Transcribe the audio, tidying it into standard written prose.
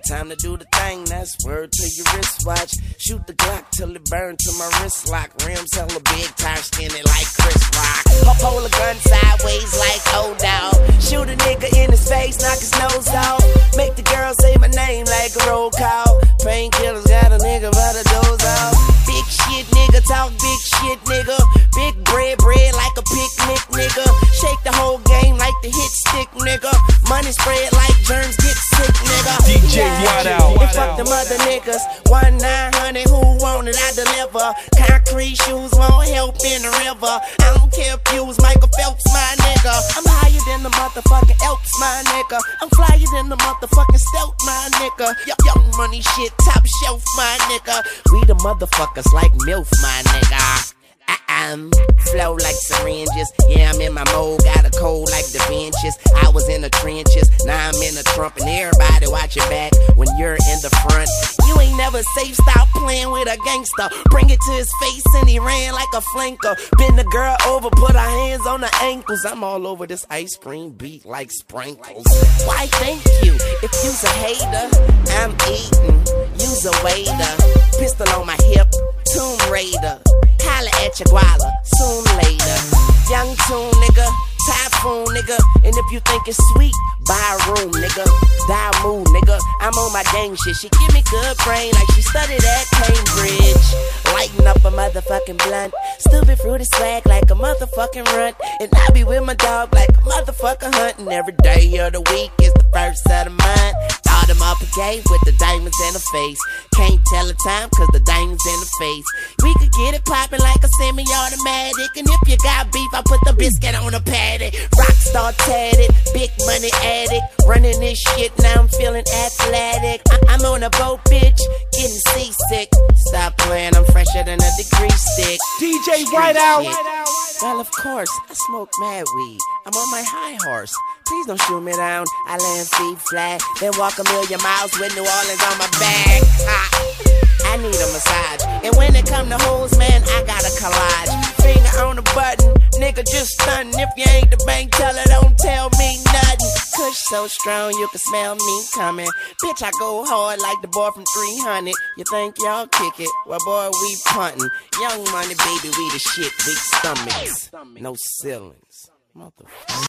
time to do the thing, that's word to your wristwatch. Shoot the Glock till it burn to my wrist lock. Rims hella big, tires skinny like Chris Rock. Hold a gun sideways like old dog. Shoot a nigga in his face, knock his nose off. Make the girl say my name like a roll call. Painkillers got a nigga by the doors off. Big shit nigga, talk big shit nigga. Big bread like a picnic nigga. Shake the whole game like the hit stick nigga. Money spread like germs get sick nigga. DJ White Out. And fuck them other niggas. 1-900, who want it, I deliver. Concrete shoes won't help in the river. I don't care if you was Michael Phelps, my nigga. I'm higher than the motherfucking Elps, my nigga. I'm flyer than the motherfucking stealth, my nigga. Young money shit, top shelf, my nigga. We the motherfuckers like MILF, my nigga. Flow like syringes. Yeah, I'm in my mode. Got a cold like Da Vinci's. I was in the trenches, now I'm in the Trump. And everybody watch your back when you're in the front. You ain't never safe, stop playing with a gangster. Bring it to his face and he ran like a flanker. Bend the girl over, put her hands on her ankles. I'm all over this ice cream beat like sprinkles. Why thank you? If you's a hater, I'm eating. You's a waiter. Pistol on my hip, Tomb Raider. Holla at your guala, soon later. Young tune nigga, typhoon nigga. And if you think it's sweet, buy a room nigga. Die mood nigga, I'm on my gang shit. She give me good brain like she studied at Cambridge. Lighten up a motherfucking blunt. Stupid fruity swag like a motherfucking runt. And I be with my dog like a motherfucker hunting. Every day of the week is the first of the month. All them up gay with the diamonds in the face. Can't tell the time cause the diamonds in the face. We could get it poppin' like a semi-automatic. And if you got beef, I put the biscuit on the patty. Rockstar tatted, big money addict. Running this shit, now I'm feeling athletic. I'm on a boat, bitch, getting seasick. Stop playing, I'm fresher than a degree stick. DJ White Out. Well, of course, I smoke mad weed. I'm on my high horse. Please don't shoot me down. I land feet flat, then walk a million miles with New Orleans on my back. I need a massage. And when it come to hoes, man, I got a collage. Finger on the button, nigga just stuntin'. If you ain't the bank teller, don't tell me nothing. Kush so strong, you can smell me coming. Bitch, I go hard like the boy from 300. You think y'all kick it? Well, boy, we puntin'. Young money, baby, we the shit, big stomachs. No ceilings. Motherfucker.